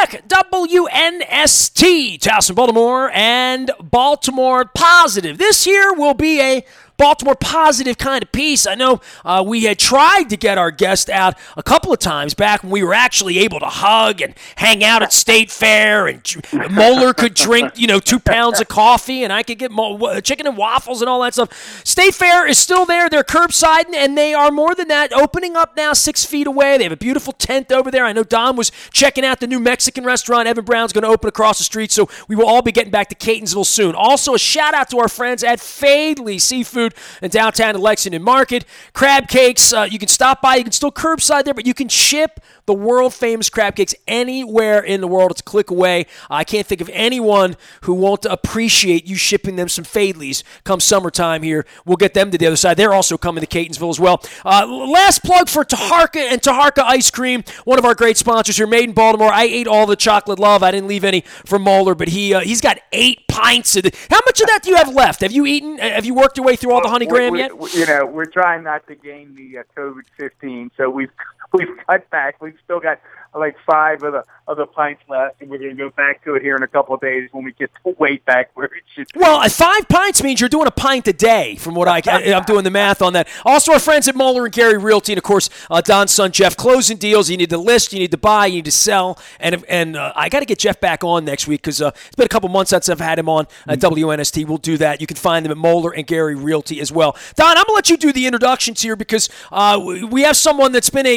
back. WNST, Towson, Baltimore, and Baltimore Positive. This here will be a Baltimore Positive kind of piece. I know we had tried to get our guest out a couple of times back when we were actually able to hug and hang out at State Fair, and Moeller could drink, 2 pounds of coffee, and I could get chicken and waffles and all that stuff. State Fair is still there. They're curbside, and they are more than that, opening up now 6 feet away. They have a beautiful tent over there. I know Don was checking out the new Mexican restaurant Evan Brown's going to open across the street, so we will all be getting back to Catonsville soon. Also, a shout-out to our friends at Fadley Seafood in downtown Lexington Market. Crab cakes, you can stop by. You can still curbside there, but you can ship the world-famous crab cakes anywhere in the world. It's a click away. I can't think of anyone who won't appreciate you shipping them some Fadleys come summertime here. We'll get them to the other side. They're also coming to Catonsville as well. Last plug for Taharka and Taharka Ice Cream, one of our great sponsors here, made in Baltimore. I ate all the chocolate love. I didn't leave any for Moeller, but he's got 8 pints of it. How much of that do you have left? Have you eaten? Have you worked your way through all the honey graham yet? We're trying not to gain the COVID-15, so we've cut back. We've still got like 5 of the pints left, and we're going to go back to it here in a couple of days when we get the weight back where it should be. Well, 5 pints means you're doing a pint a day, from what I'm doing the math on that. Also, our friends at Moeller and Gary Realty, and of course, Don's son Jeff, closing deals. You need to list, you need to buy, you need to sell, and I got to get Jeff back on next week because it's been a couple months since I've had him on at WNST. We'll do that. You can find them at Moeller and Gary Realty as well. Don, I'm going to let you do the introductions here because we have someone that's been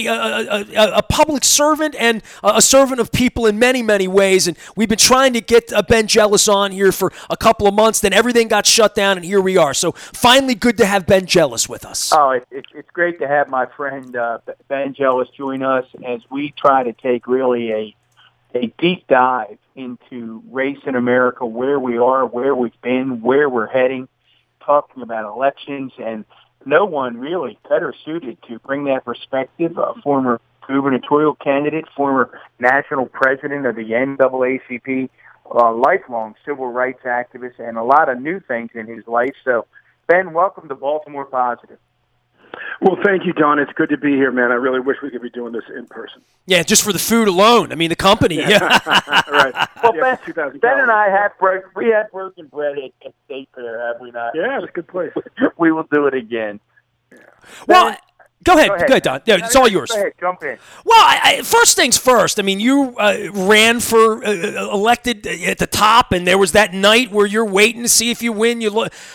a public servant and a servant of people in many, many ways, and we've been trying to get Ben Jealous on here for a couple of months. Then everything got shut down, and here we are. So finally good to have Ben Jealous with us. Oh, it's great to have my friend Ben Jealous join us as we try to take really a deep dive into race in America, where we are, where we've been, where we're heading, talking about elections, and no one really better suited to bring that perspective. Former gubernatorial candidate, former national president of the NAACP, lifelong civil rights activist, and a lot of new things in his life. So, Ben, welcome to Baltimore Positive. Well, thank you, Don. It's good to be here, man. I really wish we could be doing this in person. Yeah, just for the food alone. I mean, the company. Yeah. Right. Well, Ben and I had broken bread at State Fair, have we not? Yeah, it's a good place. We will do it again. Yeah. Well, Go ahead, Don. Yeah, it's all yours. Go ahead, jump in. Well, first things first. I mean, you ran for elected at the top, and there was that night where you're waiting to see if you win.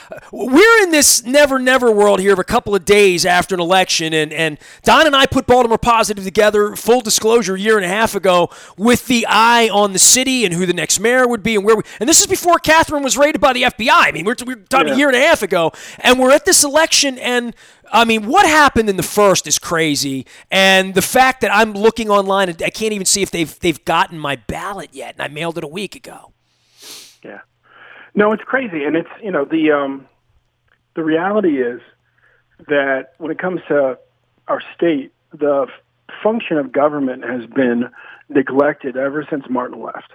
We're in this never world here of a couple of days after an election, and Don and I put Baltimore Positive together, full disclosure, a year and a half ago, with the eye on the city and who the next mayor would be and where and this is before Catherine was raided by the FBI. I mean, we're talking a year and a half ago, and we're at this election, and I mean, what happened in the first is crazy, and the fact that I'm looking online and I can't even see if they've gotten my ballot yet, and I mailed it a week ago. Yeah, no, it's crazy, and it's the reality is that when it comes to our state, the function of government has been neglected ever since Martin left.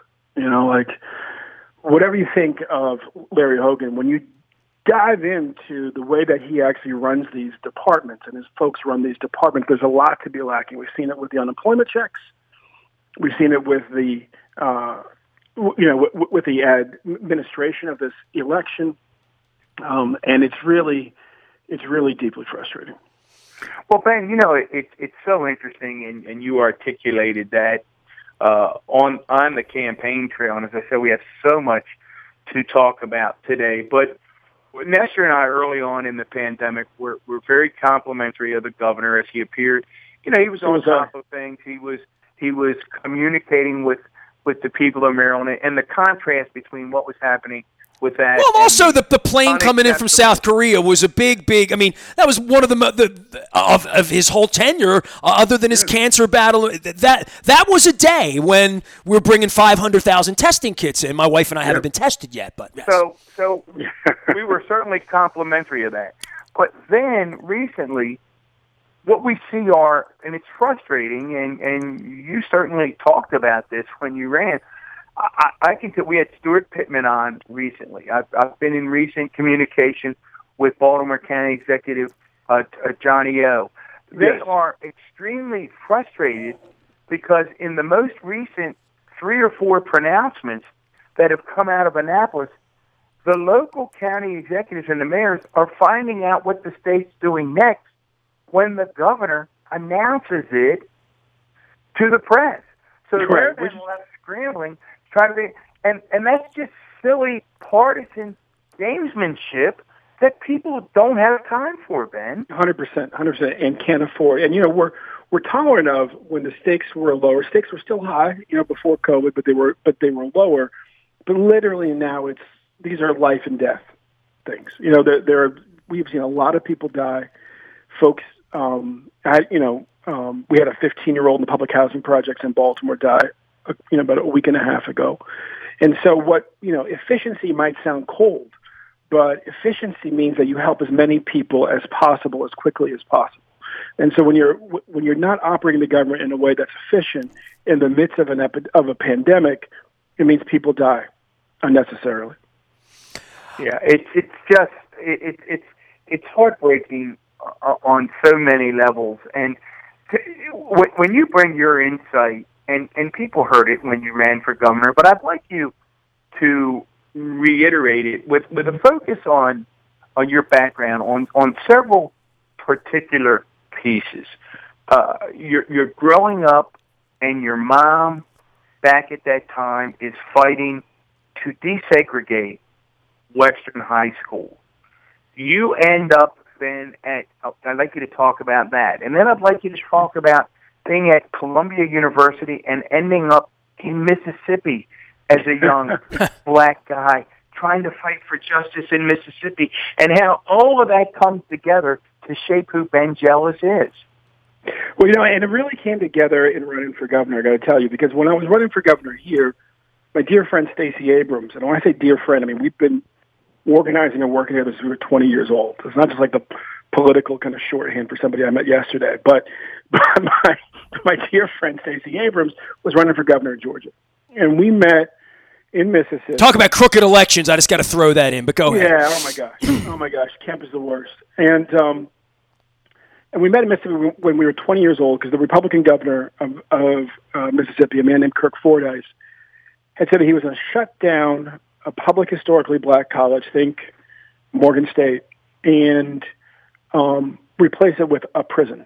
Whatever you think of Larry Hogan, when you dive into the way that he actually runs these departments and his folks run these departments, there's a lot to be lacking. We've seen it with the unemployment checks. We've seen it with the, with the administration of this election. And it's really deeply frustrating. Well, Ben, it's so interesting, and you articulated that on the campaign trail. And as I said, we have so much to talk about today, but Nestor and I, early on in the pandemic, were very complimentary of the governor as he appeared. He was on top of things. He was communicating with the people of Maryland, and the contrast between what was happening with that. Well, also the plane coming in from South Korea was a big. I mean, that was one of of his whole tenure, other than his cancer battle. That was a day when we're bringing 500,000 testing kits in. My wife and I haven't been tested yet, but yes. So we were certainly complimentary of that. But then recently, what we see and it's frustrating, and you certainly talked about this when you ran. I can tell we had Stuart Pittman on recently. I've been in recent communication with Baltimore County Executive Johnny O. They are extremely frustrated because in the most recent 3 or 4 pronouncements that have come out of Annapolis, the local county executives and the mayors are finding out what the state's doing next when the governor announces it to the press. So they're then left scrambling, trying to be, and that's just silly partisan gamesmanship that people don't have time for, Ben. 100%, and can't afford. And we're tolerant of when the stakes were lower. Stakes were still high, before COVID, but they were lower. But literally now these are life and death things. We've seen a lot of people die. Folks, we had a 15-year-old in the public housing projects in Baltimore die, about a week and a half ago. And so efficiency might sound cold, but efficiency means that you help as many people as possible, as quickly as possible. And so when you're not operating the government in a way that's efficient in the midst of a pandemic, it means people die unnecessarily. Yeah, it's heartbreaking on so many levels. And when you bring your insight, and people heard it when you ran for governor, but I'd like you to reiterate it with a focus on your background on several particular pieces. You're growing up, and your mom back at that time is fighting to desegregate Western High School. You end up then I'd like you to talk about that. And then I'd like you to talk about being at Columbia University and ending up in Mississippi as a young black guy trying to fight for justice in Mississippi, and how all of that comes together to shape who Ben Jealous is. Well, and it really came together in running for governor, I got to tell you, because when I was running for governor here, my dear friend Stacey Abrams, and when I say dear friend, I mean we've been organizing and working together since we were 20 years old. It's not just like the political kind of shorthand for somebody I met yesterday, but my dear friend Stacey Abrams was running for governor in Georgia, and we met in Mississippi. Talk about crooked elections. I just got to throw that in, but go ahead. Yeah, oh my gosh, Kemp is the worst. And we met in Mississippi when we were 20 years old, because the Republican governor of Mississippi, a man named Kirk Fordyce, had said that he was going to shut down a public historically black college, think Morgan State, and replace it with a prison.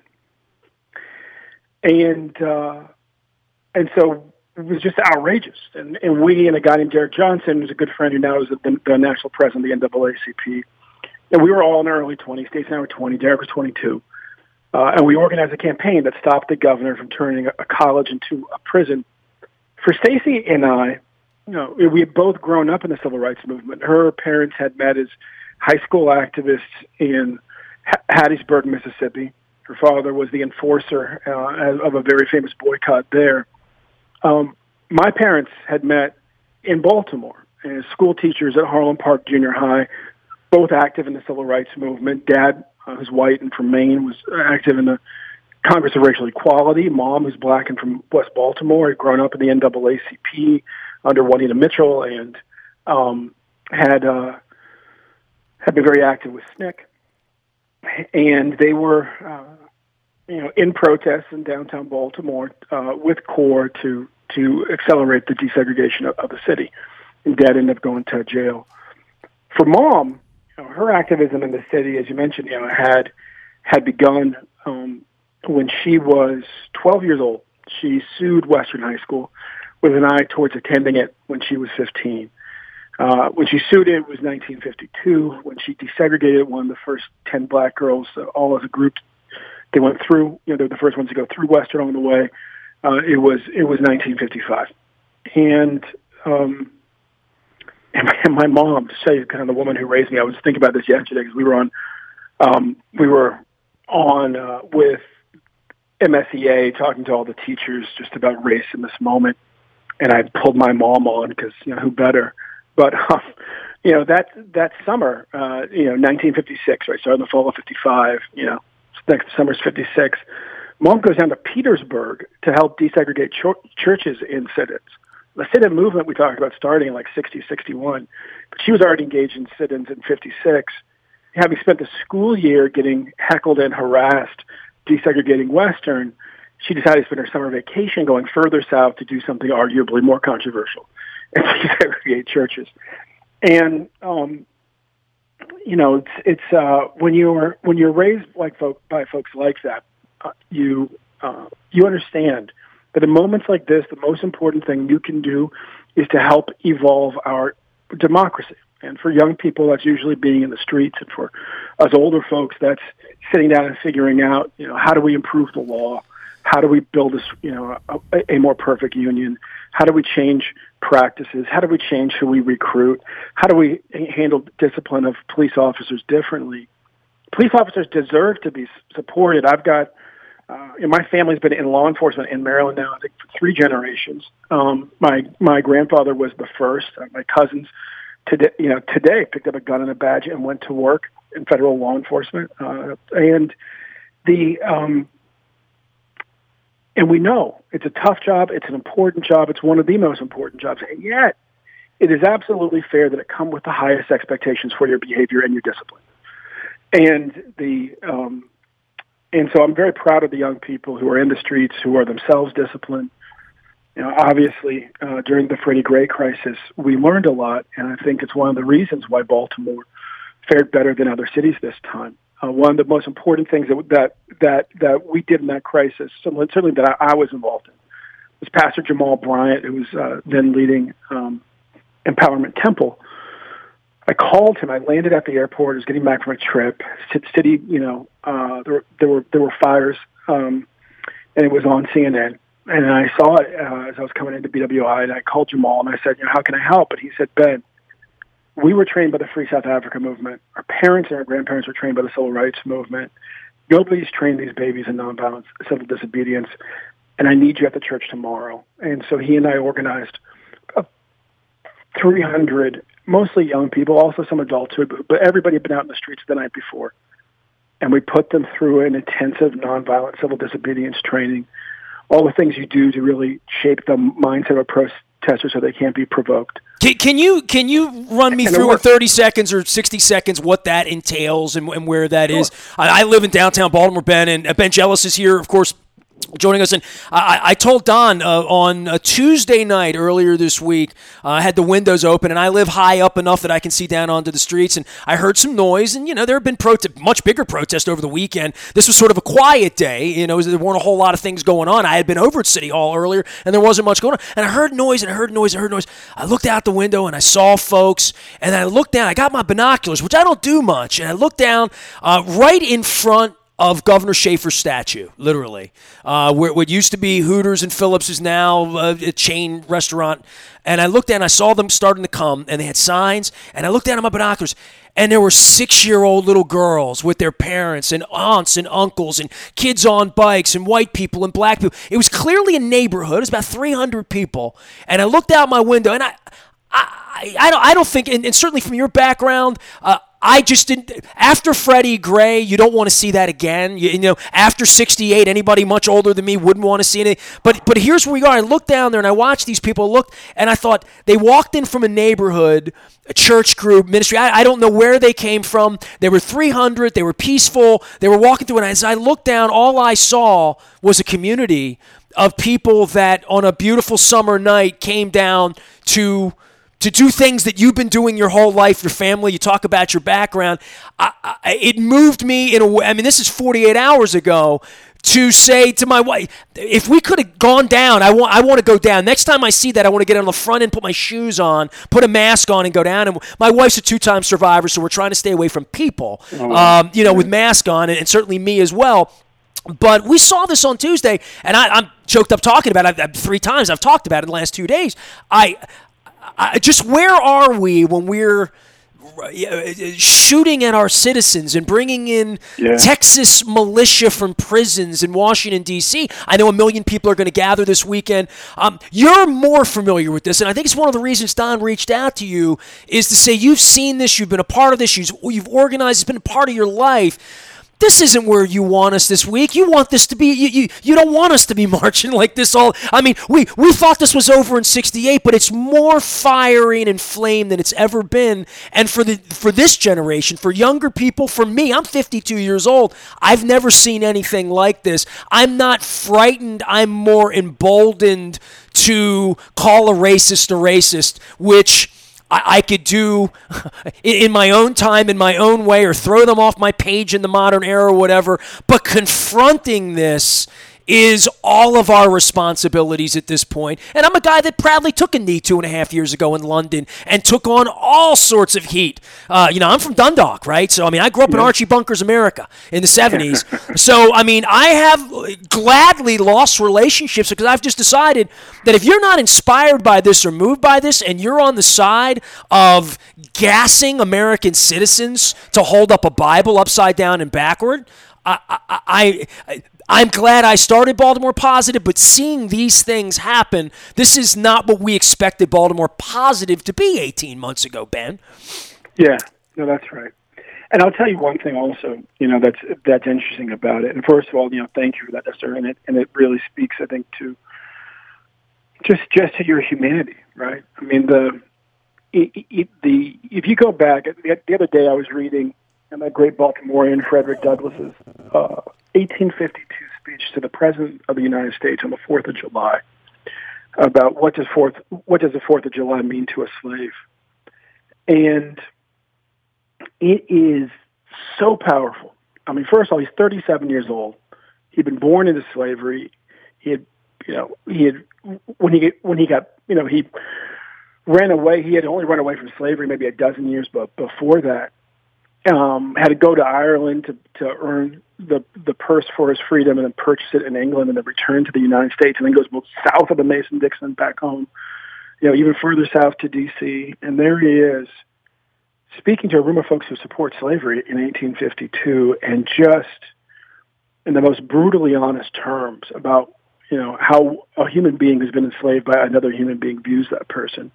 And so it was just outrageous. And we and a guy named Derek Johnson, who's a good friend who now is the national president of the NAACP, and we were all in our early 20s. Stacey and I were 20. Derek was 22. And we organized a campaign that stopped the governor from turning a college into a prison. For Stacey and I, we had both grown up in the civil rights movement. Her parents had met as high school activists in Hattiesburg, Mississippi. Her father was the enforcer of a very famous boycott there. My parents had met in Baltimore as school teachers at Harlem Park Junior High, both active in the civil rights movement. Dad, who's white and from Maine, was active in the Congress of Racial Equality. Mom, who's black and from West Baltimore, had grown up in the NAACP under Juanita Mitchell, and had been very active with SNCC. And they were, in protests in downtown Baltimore with CORE to accelerate the desegregation of the city. And Dad ended up going to jail. For Mom, her activism in the city, as you mentioned, had begun when she was 12 years old. She sued Western High School with an eye towards attending it when she was 15. When she sued it was 1952. When she desegregated one of the first 10 black girls, all as a group, they went through. They were the first ones to go through Western on the way. It was 1955, and my mom, to say kind of the woman who raised me, I was thinking about this yesterday because we were on with MSEA talking to all the teachers just about race in this moment. And I pulled my mom on because, who better? But, that summer, 1956, right? So in the fall of 55, next summer's 56. Mom goes down to Petersburg to help desegregate churches in sit-ins. The sit-in movement we talked about starting in like 60, 61, but she was already engaged in sit-ins in 56, having spent the school year getting heckled and harassed desegregating Western. she decided to spend her summer vacation going further south to do something arguably more controversial and desegregate churches. And it's when you're raised by folks like that, you understand that in moments like this, the most important thing you can do is to help evolve our democracy. And for young people, that's usually being in the streets, and for us older folks, that's sitting down and figuring out, how do we improve the law? How do we build a more perfect union? How do we change practices? How do we change who we recruit? How do we handle discipline of police officers differently? Police officers deserve to be supported. I've got, my family's been in law enforcement in Maryland now, I think, for 3 generations. My grandfather was the first. My cousins today picked up a gun and a badge and went to work in federal law enforcement. And we know it's a tough job. It's an important job. It's one of the most important jobs. And yet it is absolutely fair that it come with the highest expectations for your behavior and your discipline. And so I'm very proud of the young people who are in the streets, who are themselves disciplined. Obviously, during the Freddie Gray crisis, we learned a lot, and I think it's one of the reasons why Baltimore fared better than other cities this time. One of the most important things that we did in that crisis, certainly that I was involved in, was Pastor Jamal Bryant, who was then leading Empowerment Temple. I called him. I landed at the airport. I was getting back from a trip. City, there were fires, and it was on CNN. And I saw it as I was coming into BWI, and I called Jamal, and I said, how can I help? And he said, Ben, we were trained by the Free South Africa movement. Our parents and our grandparents were trained by the Civil Rights Movement. Nobody's trained these babies in nonviolent civil disobedience, and I need you at the church tomorrow. And so he and I organized 300, mostly young people, also some adults, but everybody had been out in the streets the night before. And we put them through an intensive nonviolent civil disobedience training, all the things you do to really shape the mindset of protesters so they can't be provoked. Can you run me through in 30 seconds or 60 seconds what that entails and where that is? I live in downtown Baltimore, Ben, and Ben Jealous is here, of course, joining us. And I told Don on a Tuesday night earlier this week, I had the windows open, and I live high up enough that I can see down onto the streets, and I heard some noise, and, there have been much bigger protests over the weekend. This was sort of a quiet day, there weren't a whole lot of things going on. I had been over at City Hall earlier, and there wasn't much going on, and I heard noise, and I heard noise. I looked out the window, and I saw folks, and I looked down. I got my binoculars, which I don't do much, and I looked down right in front of Governor Schaefer's statue, literally. Where what used to be Hooters and Phillips is now a chain restaurant. And I looked down, I saw them starting to come, and they had signs, and I looked down at my binoculars, and there were 6-year-old little girls with their parents and aunts and uncles and kids on bikes and white people and black people. It was clearly a neighborhood. It was about 300 people. And I looked out my window, and I don't think, and certainly from your background, I just didn't. After Freddie Gray, you don't want to see that again. After 68, anybody much older than me wouldn't want to see it. But here's where we are. I looked down there and I watched these people look, and I thought they walked in from a neighborhood, a church group, ministry. I don't know where they came from. They were 300. They were peaceful. They were walking through, and as I looked down, all I saw was a community of people that on a beautiful summer night came down to do things that you've been doing your whole life, your family, you talk about your background. It moved me in a way. I mean, this is 48 hours ago, to say to my wife, if we could have gone down, I want to go down. Next time I see that, I want to get on the front end, put my shoes on, put a mask on, and go down. And my wife's a 2-time survivor, so we're trying to stay away from people, with mask on, and certainly me as well. But we saw this on Tuesday, and I'm choked up talking about it. 3 times I've talked about it in the last 2 days. Just where are we when we're shooting at our citizens and bringing in Texas militia from prisons in Washington, D.C.? I know 1 million people are going to gather this weekend. You're more familiar with this, and I think it's one of the reasons Don reached out to you is to say you've seen this, you've been a part of this, you've organized, it's been a part of your life. this isn't where you want us this week. You want this to be, you don't want us to be marching like this all. I mean, we thought this was over in 68, but it's more fiery and inflamed than it's ever been. And for this generation, for younger people, for me, I'm 52 years old. I've never seen anything like this. I'm not frightened. I'm more emboldened to call a racist, which I could do in my own time, in my own way, or throw them off my page in the modern era or whatever. But confronting this is all of our responsibilities at this point. And I'm a guy that proudly took a knee 2.5 years ago in London and took on all sorts of heat. I'm from Dundalk, right? So, I grew up in Archie Bunker's America in the 70s. So, I have gladly lost relationships because I've just decided that if you're not inspired by this or moved by this and you're on the side of gassing American citizens to hold up a Bible upside down and backward, I'm glad I started Baltimore Positive, but seeing these things happen, this is not what we expected Baltimore Positive to be 18 months ago, Ben. Yeah, no, that's right. And I'll tell you one thing also, that's interesting about it. And first of all, thank you for that, Esther. And it really speaks, I think, to just to your humanity, right? If you go back, the other day I was reading that great Baltimorean Frederick Douglass's 1852 speech to the President of the United States on the 4th of July about what does the 4th of July mean to a slave. And it is so powerful. First of all, he's 37 years old. He'd been born into slavery. He when he ran away. He had only run away from slavery maybe a dozen years, but before that, had to go to Ireland to earn the purse for his freedom and then purchase it in England and then return to the United States and then goes south of the Mason-Dixon back home, even further south to D.C. And there he is speaking to a room of folks who support slavery in 1852 and just in the most brutally honest terms about, how a human being who's been enslaved by another human being views that person.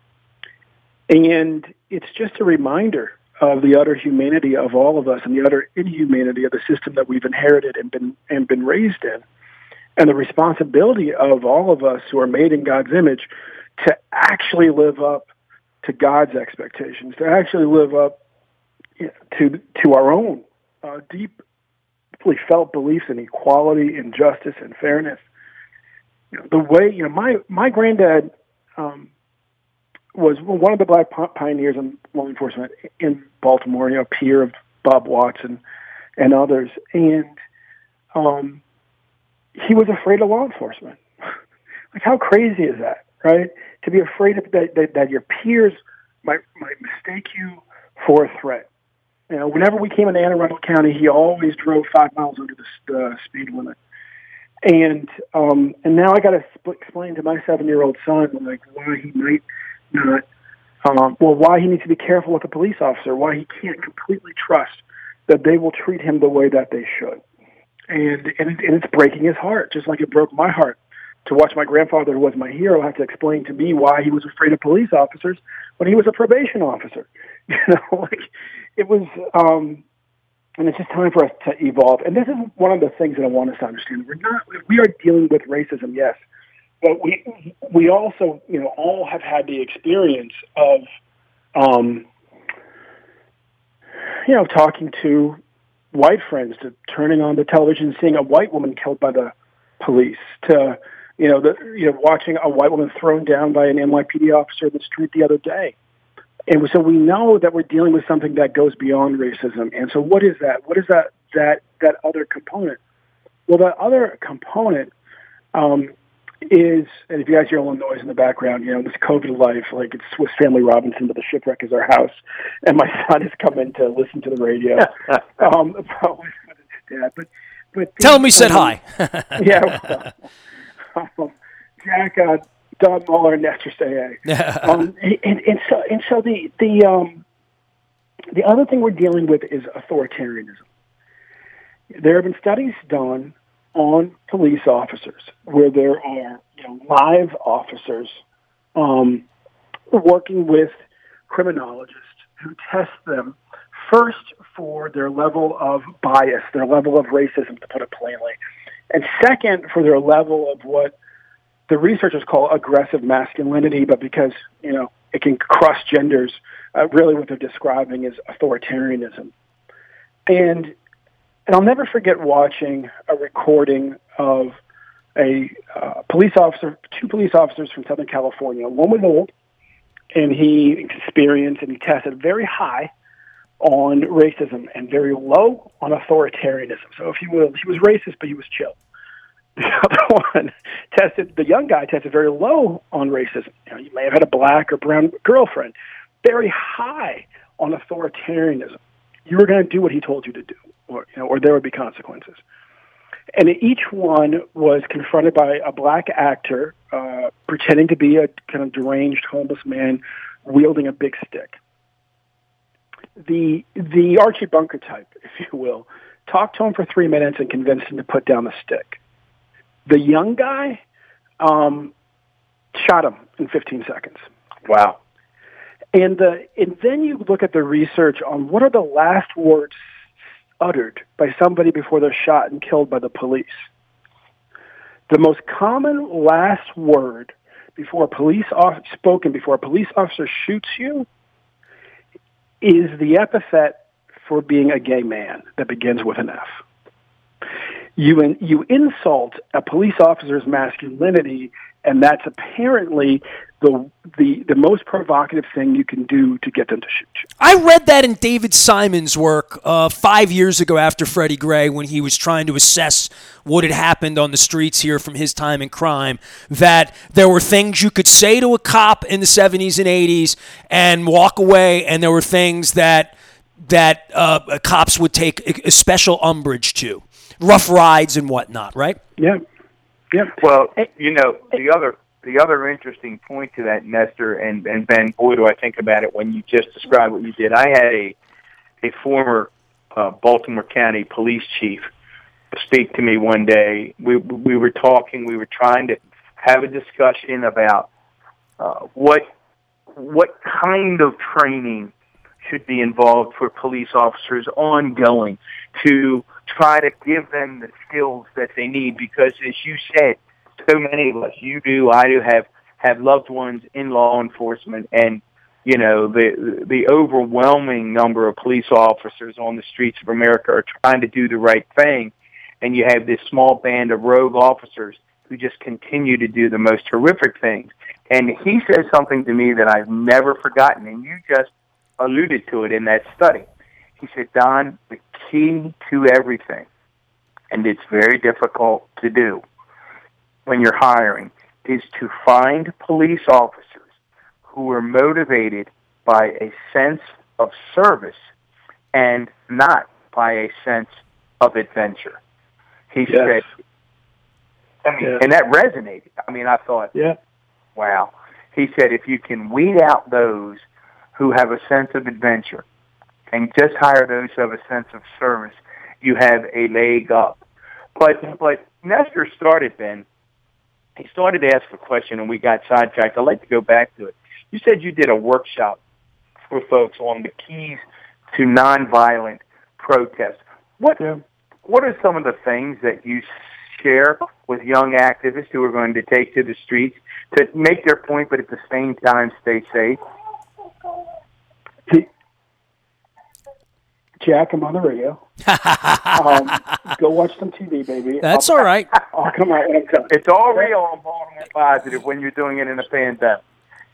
And it's just a reminder of the utter humanity of all of us and the utter inhumanity of the system that we've inherited and been raised in, and the responsibility of all of us who are made in God's image to actually live up to God's expectations, to actually live up to our own deeply felt beliefs in equality, and justice, and fairness. The way my granddad was one of the black pioneers in law enforcement in Baltimore, peer of Bob Watson and others. And he was afraid of law enforcement. Like, how crazy is that, right? To be afraid of that your peers might mistake you for a threat. Whenever we came into Anne Arundel County, he always drove 5 miles under the speed limit. And now I got to explain to my 7-year-old son, why he might not, why he needs to be careful with a police officer, why he can't completely trust that they will treat him the way that they should. And it's breaking his heart, just like it broke my heart to watch my grandfather, who was my hero, have to explain to me why he was afraid of police officers when he was a probation officer. It was, and it's just time for us to evolve. And this is one of the things that I want us to understand. We are dealing with racism, yes, but we also, all have had the experience of, talking to white friends, to turning on the television, seeing a white woman killed by the police, to, watching a white woman thrown down by an NYPD officer in the street the other day. And so we know that we're dealing with something that goes beyond racism. And so what is that? What is that other component? Well, that other component is, and if you guys hear a little noise in the background, this COVID life, like it's Swiss Family Robinson, but the shipwreck is our house. And my son has come in to listen to the radio about his dad. But tell him we said hi. Yeah. Jack, Don Muller, and Nestor say and so the other thing we're dealing with is authoritarianism. There have been studies done on police officers where there are live officers working with criminologists who test them first for their level of bias, their level of racism, to put it plainly, and second for their level of what the researchers call aggressive masculinity, but because, it can cross genders, really what they're describing is authoritarianism. And I'll never forget watching a recording of a police officer, two police officers from Southern California. One was old, and he experienced and he tested very high on racism and very low on authoritarianism. So if you will, he was racist, but he was chill. The other one the young guy tested very low on racism. You may have had a black or brown girlfriend. Very high on authoritarianism. You were going to do what he told you to do, or there would be consequences. And each one was confronted by a black actor pretending to be a kind of deranged homeless man wielding a big stick. The Archie Bunker type, if you will, talked to him for 3 minutes and convinced him to put down the stick. The young guy shot him in 15 seconds. Wow. And then you look at the research on what are the last words uttered by somebody before they're shot and killed by the police. The most common last word before a police officer shoots you is the epithet for being a gay man that begins with an F. You insult a police officer's masculinity, and that's apparently the most provocative thing you can do to get them to shoot you. I read that in David Simon's work 5 years ago after Freddie Gray, when he was trying to assess what had happened on the streets here from his time in crime, that there were things you could say to a cop in the 70s and 80s and walk away, and there were things that cops would take a special umbrage to. Rough rides and whatnot, right? Yeah. Yeah. Well, the other interesting point to that, Nestor and Ben, boy, do I think about it when you just described what you did. I had a former Baltimore County police chief speak to me one day. We were talking. We were trying to have a discussion about what kind of training should be involved for police officers ongoing to try to give them the skills that they need, because as you said, so many of us, you do, I do, have loved ones in law enforcement, and the overwhelming number of police officers on the streets of America are trying to do the right thing, and you have this small band of rogue officers who just continue to do the most horrific things. And he says something to me that I've never forgotten, and you just alluded to it in that study. He said, Don, the key to everything, and it's very difficult to do when you're hiring, is to find police officers who are motivated by a sense of service and not by a sense of adventure. He said, and that resonated. I thought, wow. He said, if you can weed out those who have a sense of adventure and just hire those who have a sense of service, you have a leg up. But Nestor started, Ben, he started to ask a question, and we got sidetracked. I'd like to go back to it. You said you did a workshop for folks on the keys to nonviolent protest. What are some of the things that you share with young activists who are going to take to the streets to make their point, but at the same time stay safe? Jack, I'm on the radio. Go watch some TV, baby. That's all right. I'll come out when I'm done. It's all real on Baltimore Positive when you're doing it in a pandemic.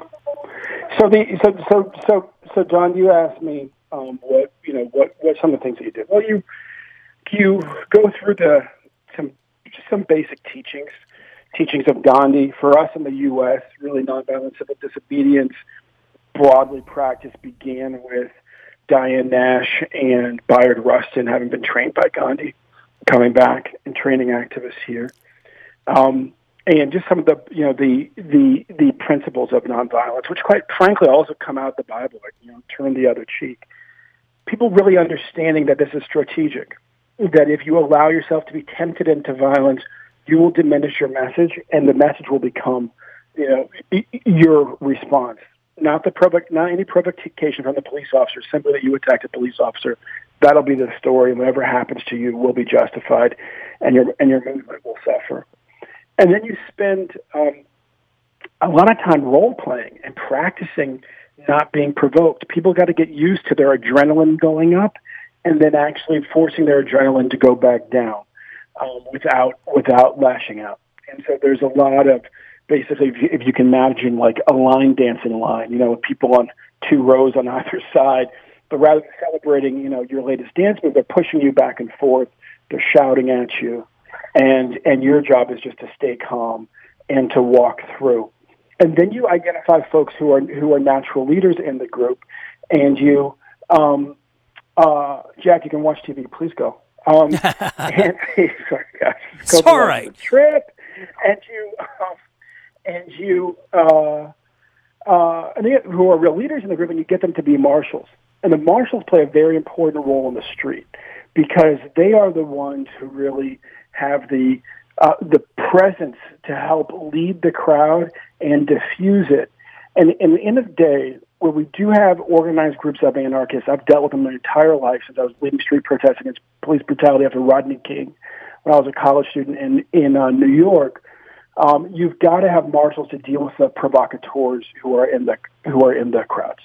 So John, you asked me what some of the things that you did. Well, you go through some basic teachings of Gandhi. For us in the U.S., really nonviolent civil disobedience broadly practiced began with Diane Nash and Bayard Rustin having been trained by Gandhi, coming back and training activists here, and just some of the principles of nonviolence, which quite frankly also come out of the Bible, like turn the other cheek. People really understanding that this is strategic, that if you allow yourself to be tempted into violence, you will diminish your message, and the message will become your response. not any provocation from the police officer, simply that you attacked a police officer. That'll be the story, and whatever happens to you will be justified, and your movement will suffer. And then you spend a lot of time role-playing and practicing not being provoked. People got to get used to their adrenaline going up and then actually forcing their adrenaline to go back down without lashing out. And so there's a lot of, basically, if you can imagine like a line dancing line, with people on two rows on either side, but rather than celebrating, your latest dance move, they're pushing you back and forth, they're shouting at you, and your job is just to stay calm and to walk through. And then you identify folks who are natural leaders in the group, and you, Jack, you can watch TV. Please go. And sorry, gosh, it's all right. Trip, and you who are real leaders in the group, and you get them to be marshals. And the marshals play a very important role in the street because they are the ones who really have the presence to help lead the crowd and diffuse it. And in the end of the day, where we do have organized groups of anarchists, I've dealt with them my entire life since I was leading street protests against police brutality after Rodney King when I was a college student in New York. You've got to have marshals to deal with the provocateurs who are in the crowds.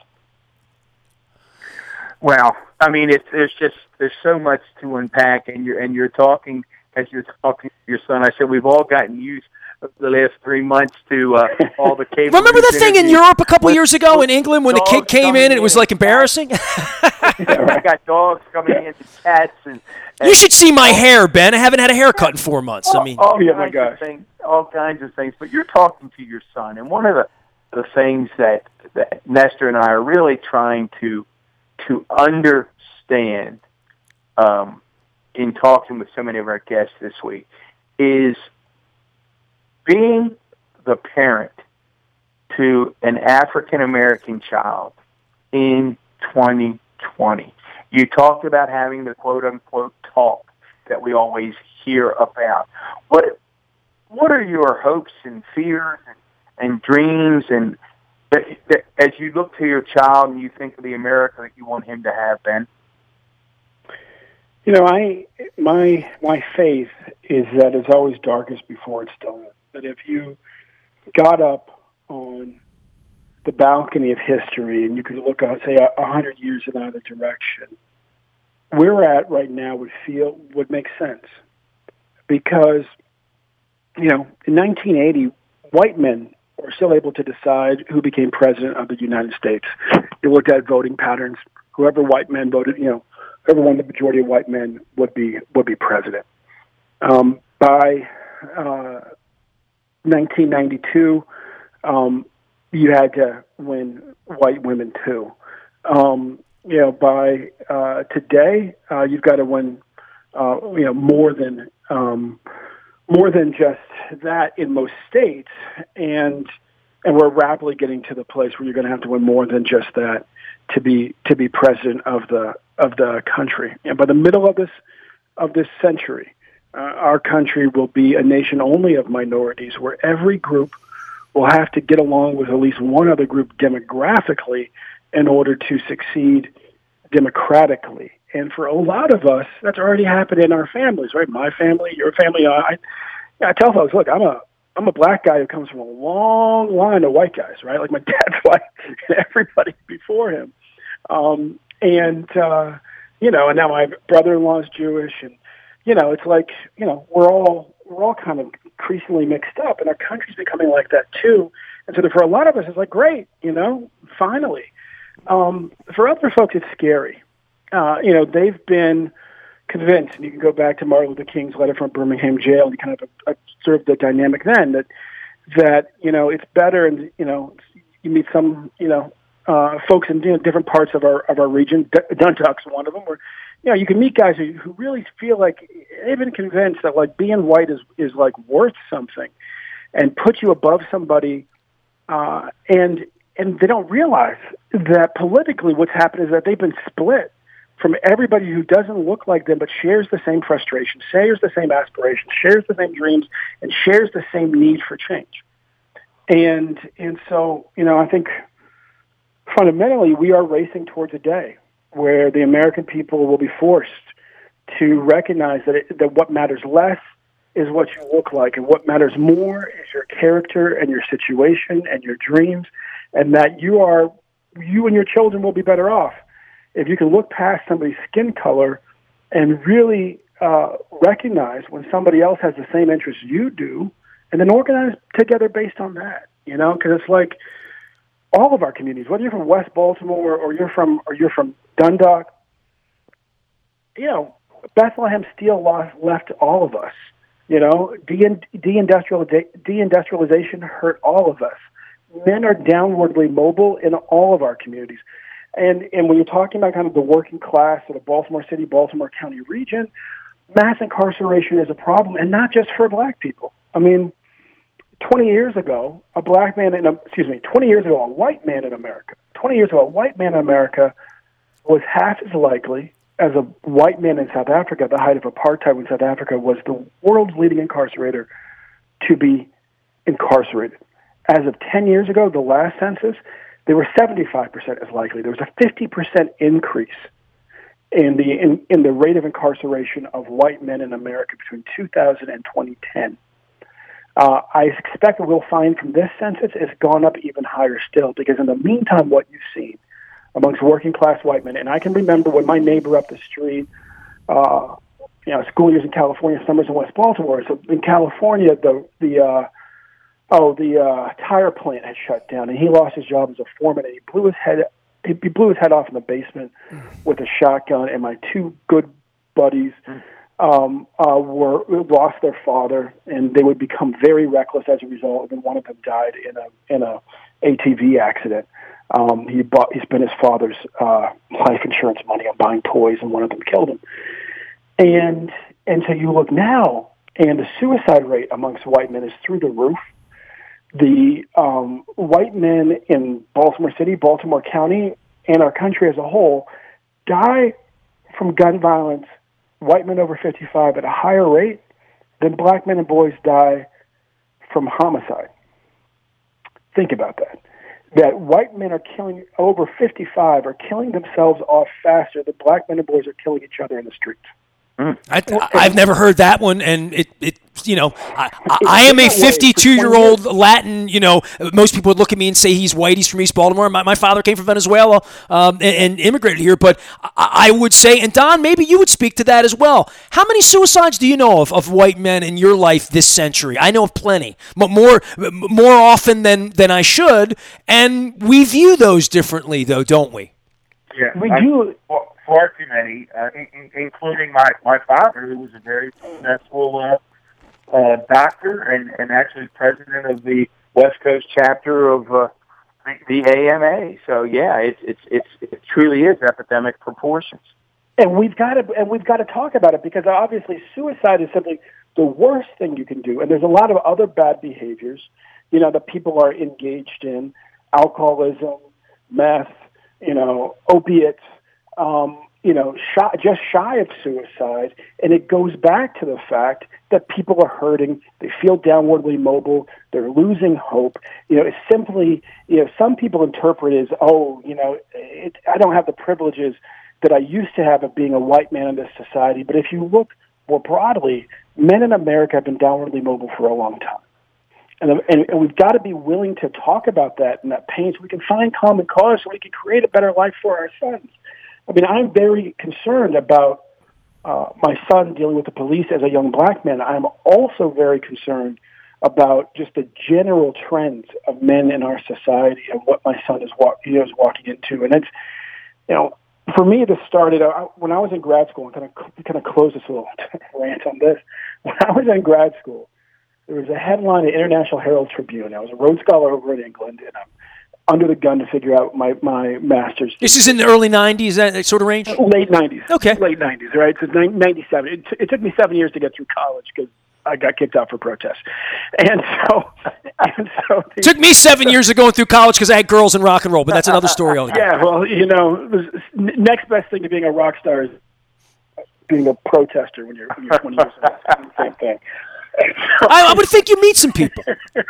Well, I mean, there's so much to unpack, and you're talking as you're talking to your son. I said we've all gotten used the last 3 months to all the cable. Remember the thing in Europe a couple years ago in England when the kid came in and it was like embarrassing? I got dogs coming in, cats, and you should see my hair, Ben. I haven't had a haircut in 4 months. My gosh, all kinds of things. But you're talking to your son, and one of the things that Nestor and I are really trying to understand in talking with so many of our guests this week is being the parent to an African-American child in 2020. You talked about having the quote-unquote talk that we always hear about. What are your hopes and fears and dreams and as you look to your child and you think of the America that you want him to have, Ben? My faith is that it's always darkest before it's dawn. That if you got up on the balcony of history and you could look out, say, 100 years in either direction, where we're at right now would make sense. Because, in 1980, white men were still able to decide who became president of the United States. You looked at voting patterns. Whoever white men voted, whoever won the majority of white men would be president. By 1992, you had to win white women too. By today, you've got to win, more than just that in most states, and we're rapidly getting to the place where you're going to have to win more than just that to be president of the country. And by the middle of this century, our country will be a nation only of minorities, where every group will have to get along with at least one other group demographically in order to succeed democratically. And for a lot of us, that's already happened in our families, right? My family, your family. I tell folks, look, I'm a black guy who comes from a long line of white guys, right? Like my dad's white and everybody before him. And now my brother-in-law is Jewish, and, it's like, we're all kind of increasingly mixed up, and our country's becoming like that too. And so for a lot of us, it's like, great, finally. For other folks, it's scary. They've been convinced, and you can go back to Martin Luther King's letter from Birmingham jail, and you kind of observe the dynamic then that it's better, and you meet some folks in different parts of our region. Dundalk's one of them, where you can meet guys who really feel like they've been convinced that like being white is like worth something, and put you above somebody, and they don't realize that politically what's happened is that they've been split from everybody who doesn't look like them but shares the same frustration, shares the same aspirations, shares the same dreams, and shares the same need for change. And so, I think fundamentally, we are racing towards a day where the American people will be forced to recognize that what matters less is what you look like, and what matters more is your character and your situation and your dreams, and that you and your children will be better off if you can look past somebody's skin color and really recognize when somebody else has the same interests you do, and then organize together based on that. Because it's like all of our communities, whether you're from West Baltimore or you're from Dundalk, Bethlehem Steel left all of us. Deindustrialization hurt all of us. Men are downwardly mobile in all of our communities. And when you're talking about kind of the working class of the Baltimore City, Baltimore County region, mass incarceration is a problem, and not just for black people. I mean, 20 years ago, a white man in America was half as likely as a white man in South Africa, at the height of apartheid when South Africa was the world's leading incarcerator, to be incarcerated. As of 10 years ago, the last census, they were 75% as likely. There was a 50% increase in the rate of incarceration of white men in America between 2000 and 2010. I expect what we'll find from this census is gone up even higher still, because in the meantime, what you've seen amongst working-class white men, and I can remember when my neighbor up the street, school years in California, summers in West Baltimore. So in California, the tire plant had shut down, and he lost his job as a foreman, and he blew his head off in the basement with a shotgun, and my two good buddies lost their father, and they would become very reckless as a result, and one of them died in a ATV accident. He spent his father's life insurance money on buying toys, and one of them killed him. And so you look now, and the suicide rate amongst white men is through the roof. The white men in Baltimore City, Baltimore County, and our country as a whole die from gun violence, white men over 55, at a higher rate than black men and boys die from homicide. Think about that. That white men are killing over 55 are killing themselves off faster than black men and boys are killing each other in the streets. I've never heard that one, and I am a 52-year-old Latin. Most people would look at me and say he's white. He's from East Baltimore. My father came from Venezuela and immigrated here. But I would say, and Don, maybe you would speak to that as well. How many suicides do you know of white men in your life this century? I know of plenty, but more often than I should. And we view those differently, though, don't we? Yeah, we do. Far too many, including my father, who was a very successful doctor and actually president of the West Coast chapter of the AMA. So yeah, it truly is epidemic proportions. And we've got to talk about it, because obviously suicide is simply the worst thing you can do. And there's a lot of other bad behaviors, that people are engaged in: alcoholism, meth, opiates. Just shy of suicide, and it goes back to the fact that people are hurting, they feel downwardly mobile, they're losing hope. It's simply, some people interpret it as, I don't have the privileges that I used to have of being a white man in this society. But if you look more broadly, men in America have been downwardly mobile for a long time. And we've got to be willing to talk about that and that pain, so we can find common cause, so we can create a better life for our sons. I mean, I'm very concerned about my son dealing with the police as a young black man. I'm also very concerned about just the general trends of men in our society and what my son is walking into. And it's, for me, this started when I was in grad school. And kind of close this little rant on this. When I was in grad school, there was a headline in International Herald Tribune. I was a Rhodes Scholar over in England, and I'm under the gun to figure out my master's. This is in the early 90s, that sort of range? Late 90s. Okay. Late 90s, right? So 97. It took me 7 years to get through college because I got kicked out for protest. And so it took me 7 years of going through college because I had girls in rock and roll, but that's another story altogether. Yeah, well, the next best thing to being a rock star is being a protester when you're 20 years old. Same thing. I would think you meet some people.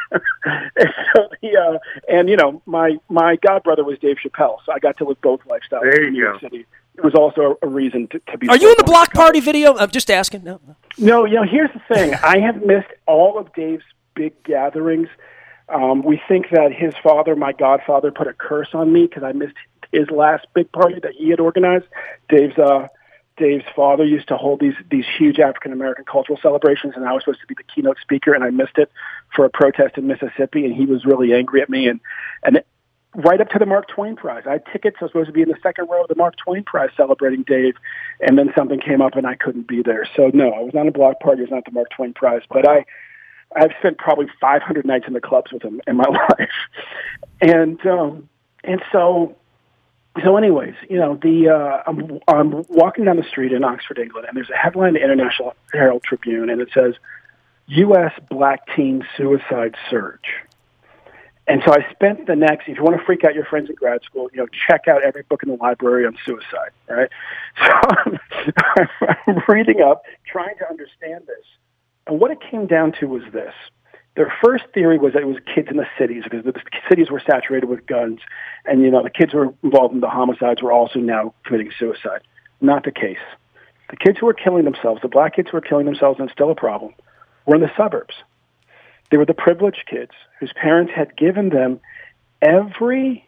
And my godbrother was Dave Chappelle, so I got to live both lifestyles There in New you York go. City. It was also a reason to be. Are you in the block party video? I'm just asking. No. No, here's the thing. I have missed all of Dave's big gatherings. We think that his father, my godfather, put a curse on me because I missed his last big party that he had organized. Dave's father used to hold these huge African American cultural celebrations, and I was supposed to be the keynote speaker, and I missed it for a protest in Mississippi, and he was really angry at me. And right up to the Mark Twain Prize, I had tickets. I was supposed to be in the second row of the Mark Twain Prize celebrating Dave, and then something came up, and I couldn't be there. So no, I was not a block party. It was not the Mark Twain Prize, but I've spent probably 500 nights in the clubs with him in my life, and so anyways, I'm walking down the street in Oxford, England, and there's a headline in the International Herald Tribune, and it says, "U.S. Black Teen Suicide Surge." And so I spent the next, if you want to freak out your friends in grad school, check out every book in the library on suicide, right? So I'm reading up, trying to understand this. And what it came down to was this. Their first theory was that it was kids in the cities because the cities were saturated with guns, and the kids who were involved in the homicides were also now committing suicide. Not the case. The kids who were killing themselves, the black kids who were killing themselves, and still a problem, were in the suburbs. They were the privileged kids whose parents had given them every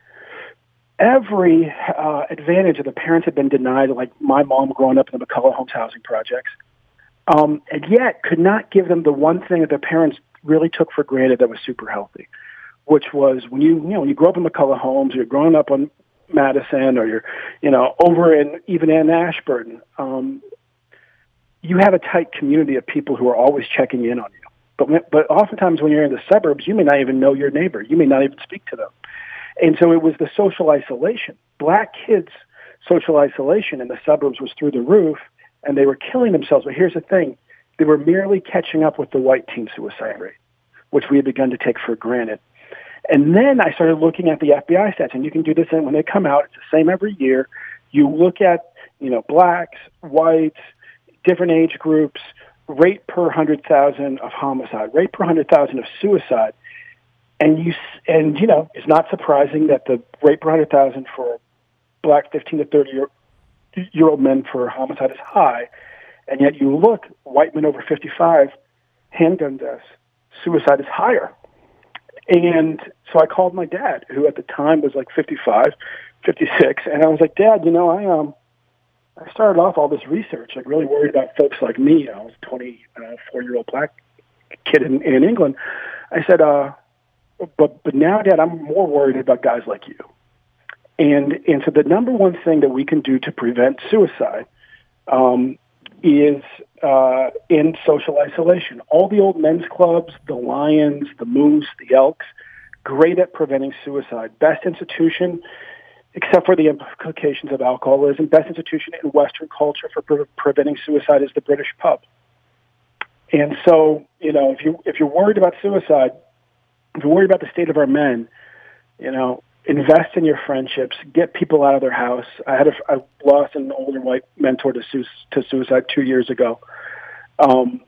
advantage that the parents had been denied, like my mom growing up in the McCullough Homes housing projects, and yet could not give them the one thing that their parents really took for granted that was super healthy, which was when you grow up in McCullough Homes, or you're growing up on Madison, or you're over even in Ashburn, you have a tight community of people who are always checking in on you. But oftentimes when you're in the suburbs, you may not even know your neighbor. You may not even speak to them. And so it was the social isolation. Black kids' social isolation in the suburbs was through the roof, and they were killing themselves. But here's the thing. They were merely catching up with the white teen suicide rate, which we had begun to take for granted. And then I started looking at the FBI stats, and you can do this when they come out. It's the same every year. You look at, blacks, whites, different age groups, rate per 100,000 of homicide, rate per 100,000 of suicide. And it's not surprising that the rate per 100,000 for black 15 to 30-year-old men for homicide is high. And yet you look, white men over 55, handgun deaths, suicide is higher. And so I called my dad, who at the time was like 55, 56, and I was like, Dad, I started off all this research, like really worried about folks like me. I was a 24-year-old black kid in England. I said, but now, Dad, I'm more worried about guys like you. And so the number one thing that we can do to prevent suicide is in social isolation. All the old men's clubs, the Lions, the Moose, the Elks, great at preventing suicide. Best institution, except for the implications of alcoholism, best institution in Western culture for preventing suicide is the British pub. And so, if you're worried about suicide, if you're worried about the state of our men, invest in your friendships, get people out of their house. I lost an older white mentor to suicide 2 years ago. And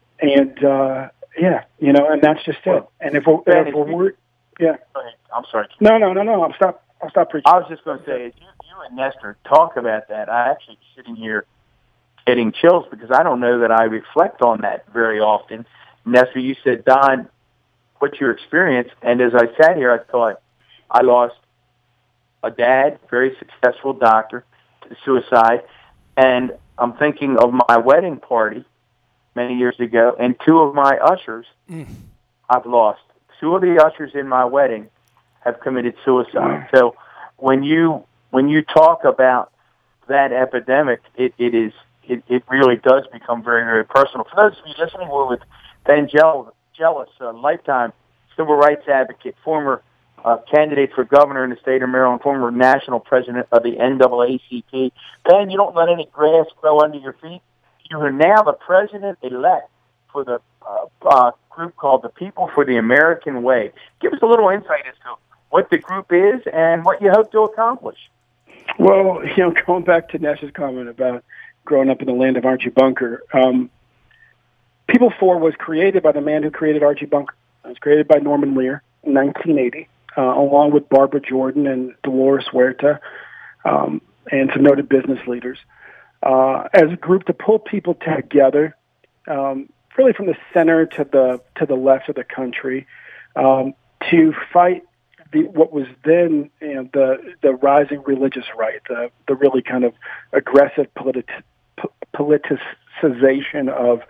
that's just it. And if we're worried, yeah. I'm sorry. No. I'll stop preaching. I was just going to say, as you and Nestor talk about that, I actually sitting here getting chills because I don't know that I reflect on that very often. Nestor, you said, Don, what's your experience? And as I sat here, I thought, I lost a dad, very successful doctor, to suicide, and I'm thinking of my wedding party many years ago, and two of my ushers I've lost. Two of the ushers in my wedding have committed suicide. So when you talk about that epidemic, it really does become very, very personal. For those of you listening, we're with Ben Jealous, a lifetime civil rights advocate, former candidate for governor in the state of Maryland, former national president of the NAACP. Ben, you don't let any grass grow under your feet. You are now the president-elect for the group called the People for the American Way. Give us a little insight as to what the group is and what you hope to accomplish. Well, going back to Nash's comment about growing up in the land of Archie Bunker, People 4 was created by the man who created Archie Bunker. It was created by Norman Lear in 1980, along with Barbara Jordan and Dolores Huerta, and some noted business leaders, as a group to pull people together, really from the center to the left of the country, to fight what was then the rising religious right, the really kind of aggressive politicization of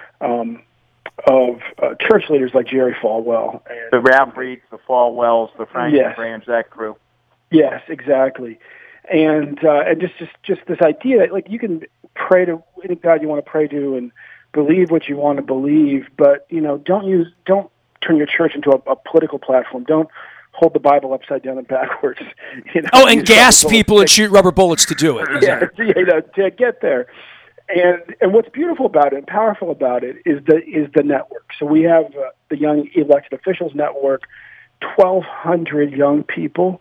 church leaders like Jerry Falwell, and the Ralph Reeds, the Falwells, the Frank Grahams, that crew. Yes, exactly. And just this idea that, like, you can pray to any God you want to pray to and believe what you want to believe, but don't turn your church into a political platform. Don't hold the Bible upside down and backwards. And gas people and shoot rubber bullets to do it. Exactly. Yeah, to get there. And what's beautiful about it and powerful about it is the network. So we have the Young Elected Officials Network, 1,200 young people,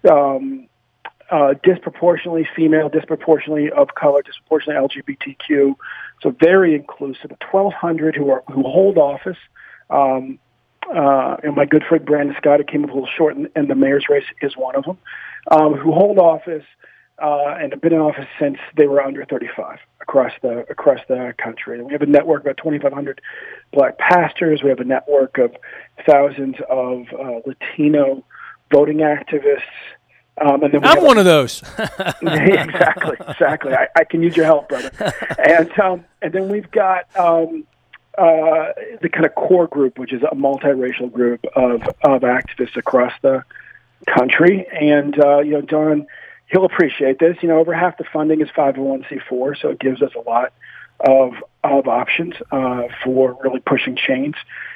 disproportionately female, disproportionately of color, disproportionately LGBTQ. So very inclusive. 1,200 who hold office. And my good friend Brandon Scott, who came up a little short in the mayor's race, is one of them, who hold office and have been in office since they were under 35 across the country. And we have a network of about 2,500 black pastors. We have a network of thousands of Latino voting activists. And then I'm one of those. Exactly. I can use your help, brother. And then we've got the kind of core group, which is a multiracial group of activists across the country. And Don, he'll appreciate this. Over half the funding is 501c4, so it gives us a lot of options for really pushing change,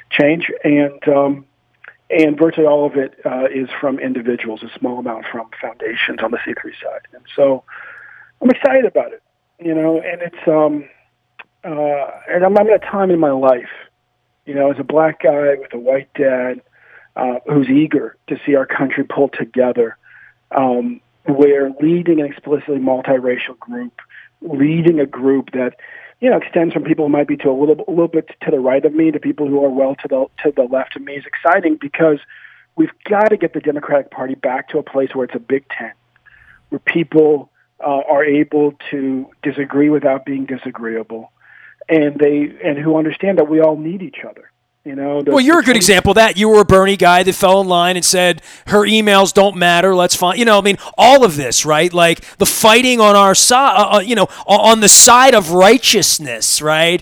and virtually all of it is from individuals, a small amount from foundations on the C3 side. And so I'm excited about it, and it's and I'm at a time in my life, as a black guy with a white dad who's eager to see our country pull together, where leading an explicitly multiracial group, leading a group that extends from people who might be to a little bit to the right of me to people who are well to the left of me, is exciting, because we've got to get the Democratic Party back to a place where it's a Big Tent, where people are able to disagree without being disagreeable, and who understand that we all need each other. Well, you're a good example of that. You were a Bernie guy that fell in line and said, her emails don't matter, let's find, all of this, right? Like the fighting on our side, on the side of righteousness, right,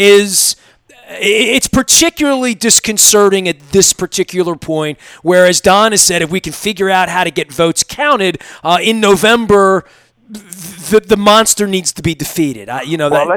it's particularly disconcerting at this particular point, whereas Don has said, if we can figure out how to get votes counted in November, the monster needs to be defeated. Let's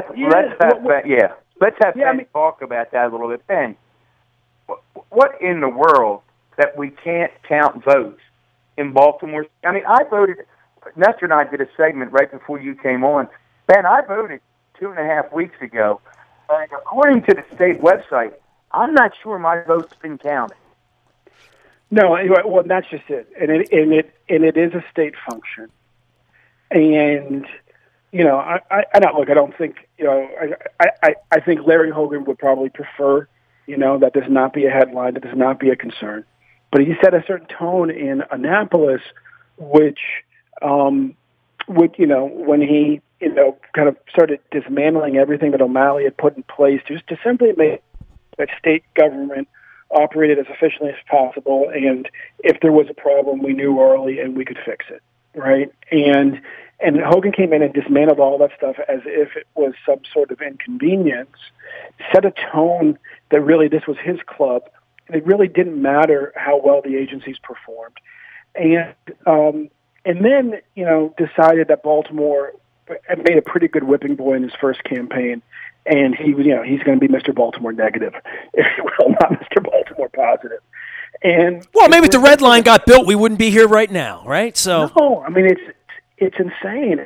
have Ben talk about that a little bit. Ben, what in the world that we can't count votes in Baltimore? I mean, I voted. Nestor and I did a segment right before you came on. Ben, I voted 2.5 weeks ago. And according to the state website, I'm not sure my vote's been counted. No, well, that's just it, and it is a state function. And I don't think I think Larry Hogan would probably prefer that this not be a headline, that this not be a concern. But he set a certain tone in Annapolis, which when he kind of started dismantling everything that O'Malley had put in place, just to simply make that state government operated as efficiently as possible, and if there was a problem, we knew early and we could fix it, right? And Hogan came in and dismantled all that stuff as if it was some sort of inconvenience, set a tone that really this was his club, and it really didn't matter how well the agencies performed. And then, decided that Baltimore had made a pretty good whipping boy in his first campaign, and he's going to be Mr. Baltimore negative, if you will, not Mr. Baltimore positive. And maybe if the red line got built, we wouldn't be here right now, right? So no, I mean it's insane.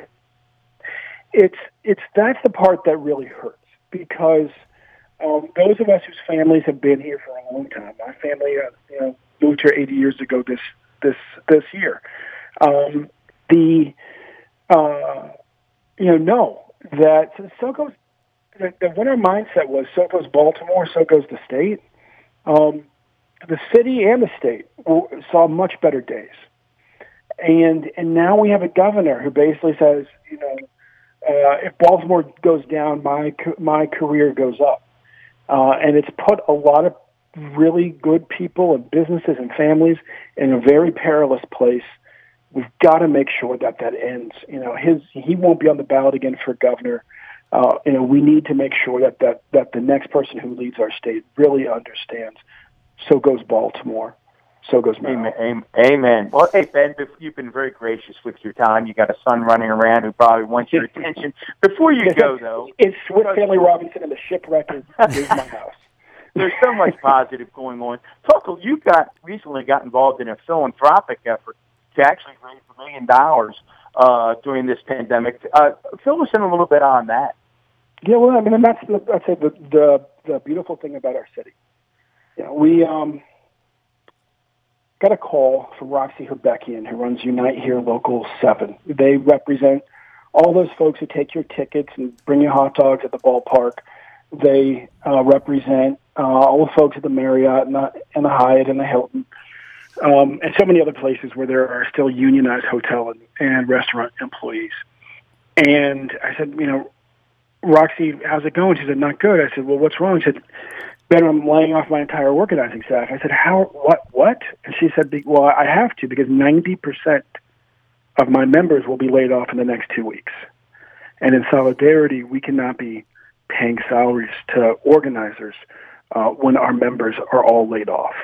That's the part that really hurts, because those of us whose families have been here for a long time. My family, moved here 80 years ago this year. Know that so goes what our mindset was, so goes Baltimore, so goes the state. The city and the state saw much better days. And now we have a governor who basically says, if Baltimore goes down, my career goes up. And it's put a lot of really good people and businesses and families in a very perilous place. We've got to make sure that ends. He won't be on the ballot again for governor. We need to make sure that the next person who leads our state really understands. So goes Baltimore. So goes Maryland. Amen. Well, hey, Ben, you've been very gracious with your time. You got a son running around who probably wants your attention. Before you go, though. It's with Family Robinson and the shipwreck is my house. There's so much positive going on. You recently got involved in a philanthropic effort to actually raise $1 million during this pandemic. Fill us in a little bit on that. Yeah, well, I mean, that's I'd say the beautiful thing about our city. We got a call from Roxy Herbekian, who runs Unite Here Local 7. They represent all those folks who take your tickets and bring you hot dogs at the ballpark. They represent all the folks at the Marriott and the Hyatt and the Hilton, and so many other places where there are still unionized hotel and restaurant employees. And I said, Roxy, how's it going? She said, not good. I said, well, what's wrong? She said, Ben, I'm laying off my entire organizing staff. I said, what? And she said, well, I have to because 90% of my members will be laid off in the next 2 weeks. And in solidarity, we cannot be paying salaries to organizers when our members are all laid off.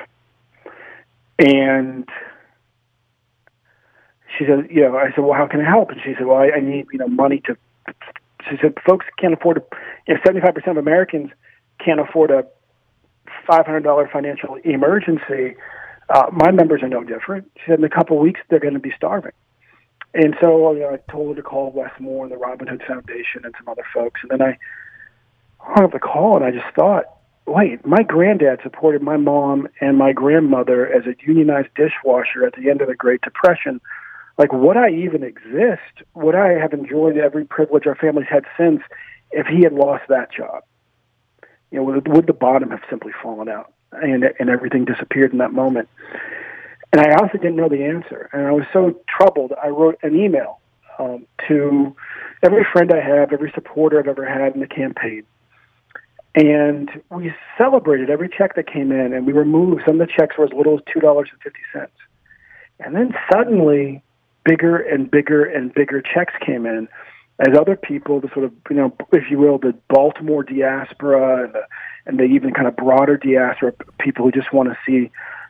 And she said, I said, well, how can I help? And she said, well, I need, money to, she said, folks can't afford to, 75% of Americans can't afford a $500 financial emergency. My members are no different. She said in a couple of weeks, they're going to be starving. And so I told her to call Wes Moore and the Robin Hood Foundation and some other folks. And then I hung up the call and I just thought, wait, my granddad supported my mom and my grandmother as a unionized dishwasher at the end of the Great Depression. Like, would I even exist? Would I have enjoyed every privilege our families had since if he had lost that job? Would the bottom have simply fallen out and everything disappeared in that moment? And I also didn't know the answer. And I was so troubled, I wrote an email to every friend I have, every supporter I've ever had in the campaign. And we celebrated every check that came in, and we removed some of the checks were as little as $2.50. And then suddenly, bigger and bigger and bigger checks came in as other people, the sort of, if you will, the Baltimore diaspora and the even kind of broader diaspora, people who just want to see,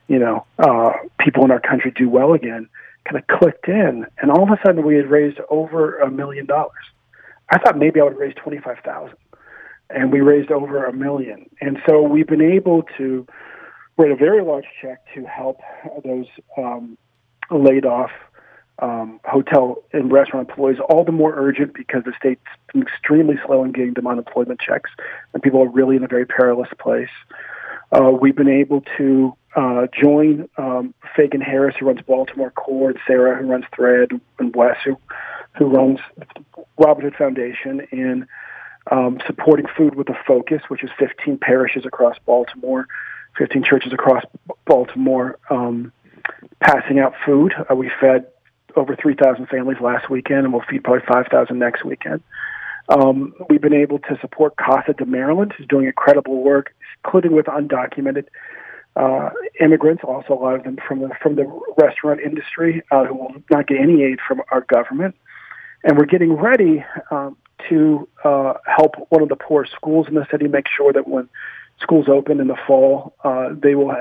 people in our country do well again, kind of clicked in. And all of a sudden, we had raised over $1 million. I thought maybe I would raise $25,000. And we raised over $1 million. And so we've been able to write a very large check to help those laid off hotel and restaurant employees, all the more urgent because the state's been extremely slow in getting them unemployment checks, and people are really in a very perilous place. We've been able to join Fagan Harris, who runs Baltimore Core, and Sarah, who runs Thread, and Wes, who runs Robin Hood Foundation, in supporting Food with a Focus, which is 15 parishes across Baltimore, 15 churches across Baltimore, passing out food. We fed over 3,000 families last weekend, and we'll feed probably 5,000 next weekend. We've been able to support Casa de Maryland, who's doing incredible work, including with undocumented immigrants, also a lot of them from the restaurant industry, who will not get any aid from our government. And we're getting ready to help one of the poorest schools in the city make sure that when schools open in the fall, they will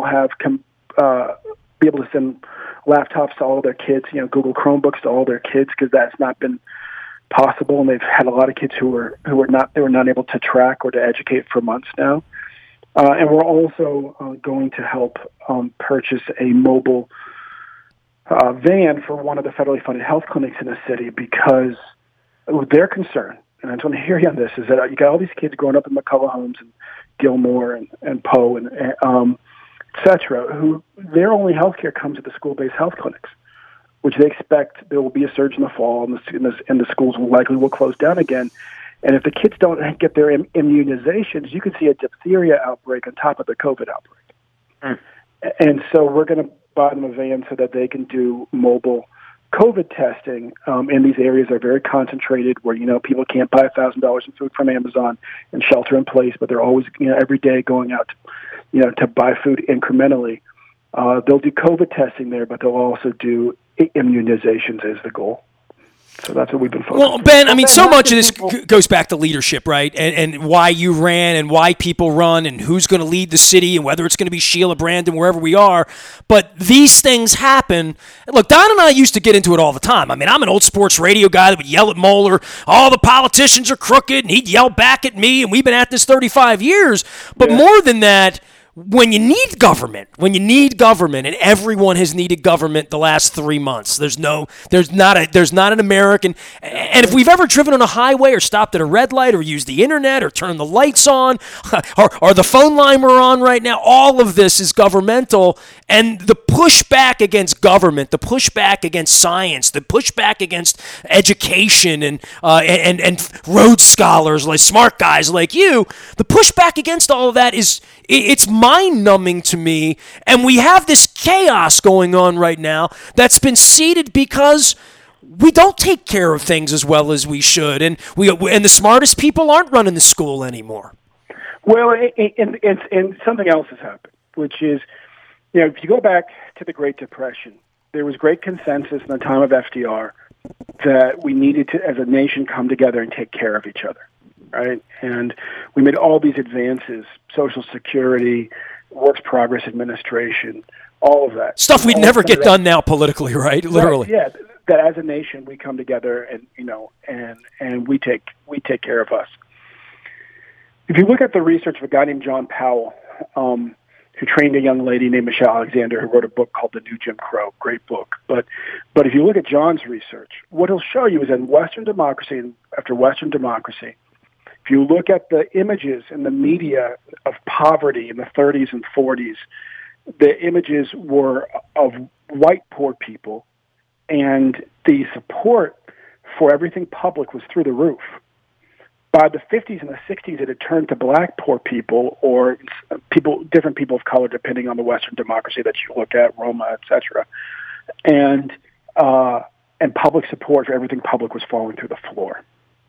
be able to send laptops to all their kids, Google Chromebooks to all their kids, because that's not been possible, and they've had a lot of kids who were not able to track or to educate for months now. And we're also going to help purchase a mobile van for one of the federally funded health clinics in the city, because their concern, and I just want to hear you on this, is that you got all these kids growing up in McCullough Homes and Gilmore and Poe and et cetera, who their only health care comes at the school-based health clinics, which they expect there will be a surge in the fall, and the schools will close down again. And if the kids don't get their immunizations, you can see a diphtheria outbreak on top of the COVID outbreak. Mm. And so we're going to buy them a van so that they can do mobile COVID testing in these areas that are very concentrated where, people can't buy $1,000 in food from Amazon and shelter in place, but they're always, every day going out, to buy food incrementally. They'll do COVID testing there, but they'll also do immunizations as the goal. So that's what we've been focusing on. Well, Ben, so much of this goes back to leadership, right? And why you ran and why people run and who's going to lead the city and whether it's going to be Sheila, Brandon, wherever we are. But these things happen. Look, Don and I used to get into it all the time. I'm an old sports radio guy that would yell at Moeller, all the politicians are crooked, and he'd yell back at me, and we've been at this 35 years. But more than that, when you need government, and everyone has needed government the last 3 months, there's not an American, and if we've ever driven on a highway or stopped at a red light or used the internet or turned the lights on or the phone line we're on right now, all of this is governmental, and the pushback against government, the pushback against science, the pushback against education and Rhodes scholars, like smart guys like you, the pushback against all of that it's mind-numbing to me, and we have this chaos going on right now that's been seeded because we don't take care of things as well as we should, and the smartest people aren't running the school anymore. Well, and something else has happened, which is, if you go back to the Great Depression, there was great consensus in the time of FDR that we needed to, as a nation, come together and take care of each other. Right, and we made all these advances: Social Security, Works Progress Administration, all of that stuff we'd never get done now politically, right? Literally, right, yeah. That as a nation we come together and and we take care of us. If you look at the research of a guy named John Powell, who trained a young lady named Michelle Alexander, who wrote a book called The New Jim Crow, great book. But if you look at John's research, what he'll show you is in Western democracy and after Western democracy. If you look at the images in the media of poverty in the 30s and 40s, the images were of white poor people, and the support for everything public was through the roof. By the 50s and the 60s, it had turned to black poor people or different people of color, depending on the Western democracy that you look at, Roma, etc. And public support for everything public was falling through the floor.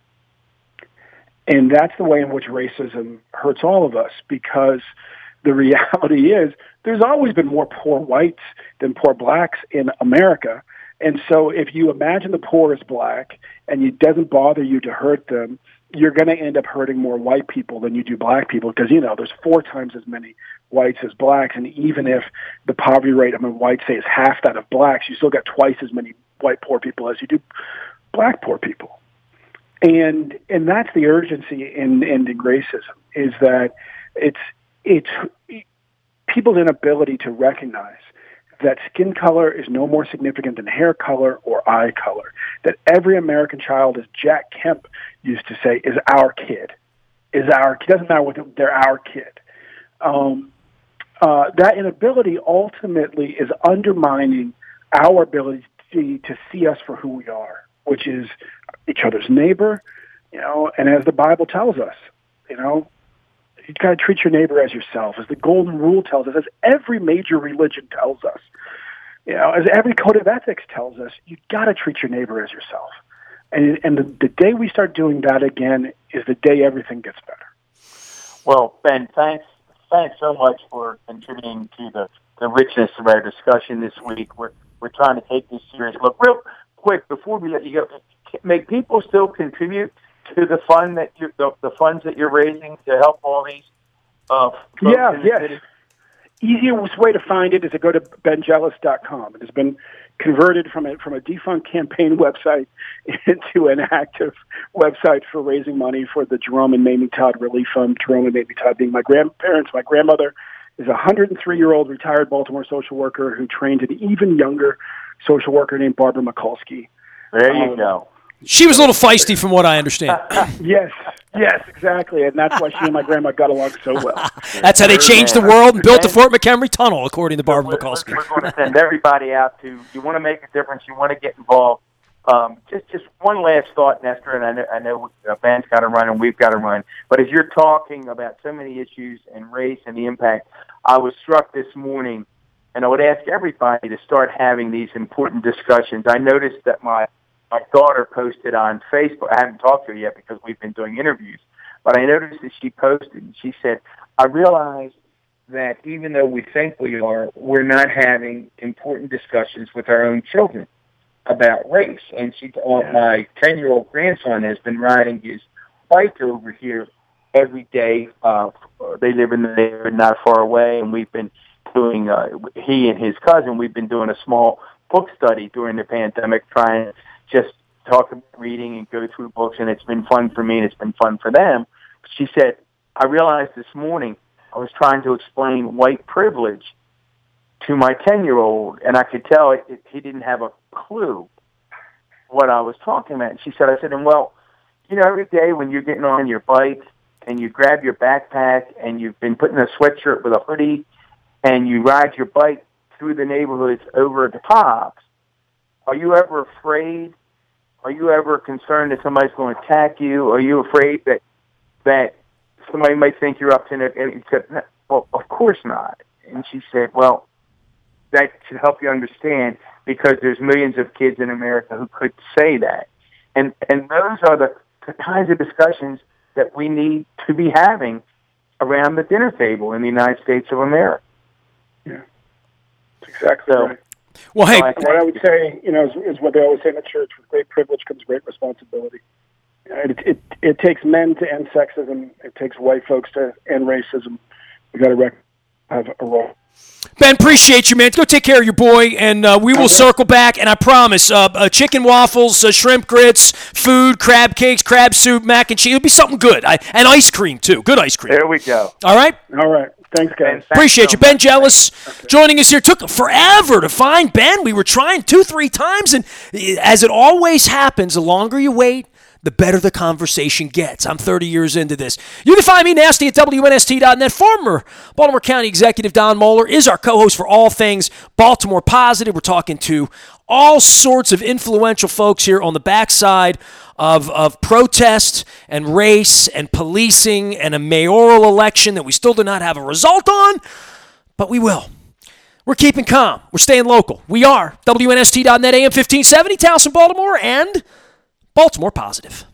And that's the way in which racism hurts all of us, because the reality is there's always been more poor whites than poor blacks in America. And so if you imagine the poor as black and it doesn't bother you to hurt them, you're going to end up hurting more white people than you do black people, because, there's 4 times as many whites as blacks. And even if the poverty rate among whites, say, is half that of blacks, you still got twice as many white poor people as you do black poor people. And that's the urgency in ending racism, is that it's people's inability to recognize that skin color is no more significant than hair color or eye color, that every American child, as Jack Kemp used to say, is our kid. It doesn't matter what they're our kid. That inability ultimately is undermining our ability to see us for who we are, which is each other's neighbor, and as the Bible tells us, you've got to treat your neighbor as yourself, as the Golden Rule tells us, as every major religion tells us, as every code of ethics tells us, you've got to treat your neighbor as yourself. And the day we start doing that again is the day everything gets better. Well, Ben, thanks so much for contributing to the richness of our discussion this week. We're trying to take this serious. Look, real quick before we let you go, may people still contribute to the fund that the funds that you're raising to help all these? Yes. Easiest way to find it is to go to benjealous.com. It has been converted from a defunct campaign website into an active website for raising money for the Jerome and Mamie Todd Relief Fund. Jerome and Mamie Todd being my grandparents. My grandmother is a 103-year-old retired Baltimore social worker who trained an even younger social worker named Barbara Mikulski. There you go. She was a little feisty from what I understand. Yes, exactly. And that's why she and my grandma got along so well. That's how they changed the world and built the Fort McHenry Tunnel, according to Barbara Mikulski. We're going to send everybody out you want to make a difference, you want to get involved, Just one last thought, Nestor, and I know Ben's got to run and we've got to run. But as you're talking about so many issues and race and the impact, I was struck this morning, and I would ask everybody to start having these important discussions. I noticed that my daughter posted on Facebook. I haven't talked to her yet because we've been doing interviews, but I noticed that she posted, and she said, I realized that even though we think we are, we're not having important discussions with our own children about race. And my 10-year-old grandson has been riding his bike over here every day. They live in the neighborhood not far away, and we've been doing, he and his cousin, we've been doing a small book study during the pandemic, trying to just talk about reading and go through books, and it's been fun for me and it's been fun for them. She said, I realized this morning I was trying to explain white privilege to my 10-year-old, and I could tell he didn't have a clue what I was talking about. And she said, I said, well, every day when you're getting on your bike and you grab your backpack and you've been putting a sweatshirt with a hoodie and you ride your bike through the neighborhoods over at the Pops, are you ever afraid? Are you ever concerned that somebody's going to attack you? Are you afraid that somebody might think you're up to it? And he said, well, of course not. And she said, well, that should help you understand, because there's millions of kids in America who could say that. And those are the kinds of discussions that we need to be having around the dinner table in the United States of America. Yeah, that's exactly right. Well, hey, what I would say, is what they always say in the church: with great privilege comes great responsibility. It takes men to end sexism. It takes white folks to end racism. We got to have a role. Ben, appreciate you, man. Go take care of your boy, and we will circle back. And I promise, chicken waffles, shrimp grits, food, crab cakes, crab soup, mac and cheese. It'll be something good. And ice cream, too. Good ice cream. There we go. All right? All right. Thanks, guys. Appreciate you. Ben Jealous joining us here. Took forever to find Ben. We were trying 2-3 times, and as it always happens, the longer you wait, the better the conversation gets. I'm 30 years into this. You can find me nasty at WNST.net. Former Baltimore County Executive Don Moeller is our co-host for all things Baltimore Positive. We're talking to all sorts of influential folks here on the backside of protest and race and policing and a mayoral election that we still do not have a result on, but we will. We're keeping calm. We're staying local. We are WNST.net AM 1570, Towson, Baltimore, and Baltimore Positive.